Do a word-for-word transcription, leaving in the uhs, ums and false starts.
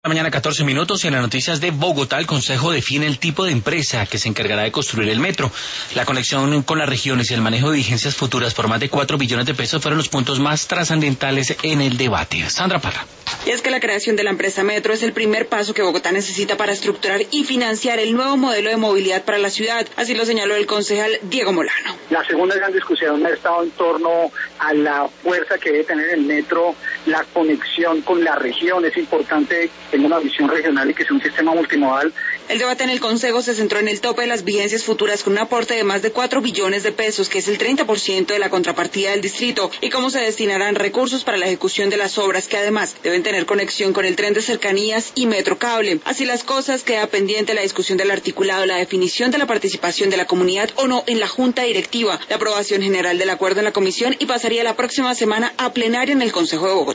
Mañana catorce minutos y en las noticias de Bogotá el Consejo define el tipo de empresa que se encargará de construir el metro. La conexión con las regiones y el manejo de vigencias futuras por más de cuatro billones de pesos fueron los puntos más trascendentales en el debate. Sandra Parra. Y es que la creación de la empresa Metro es el primer paso que Bogotá necesita para estructurar y financiar el nuevo modelo de movilidad para la ciudad. Así lo señaló el concejal Diego Molano. La segunda gran discusión ha estado en torno a la fuerza que debe tener el metro, la conexión con la región. Es importante tener una visión regional y que sea un sistema multimodal. El debate en el Consejo se centró en el tope de las vigencias futuras con un aporte de más de cuatro billones de pesos, que es el treinta por ciento de la contrapartida del distrito, y cómo se destinarán recursos para la ejecución de las obras, que además deben tener conexión con el tren de cercanías y Metro Cable. Así las cosas, queda pendiente la discusión del articulado, la definición de la participación de la comunidad o no en la Junta Directiva, la aprobación general del acuerdo en la comisión y pasaría la próxima semana a plenario en el Consejo de Bogotá.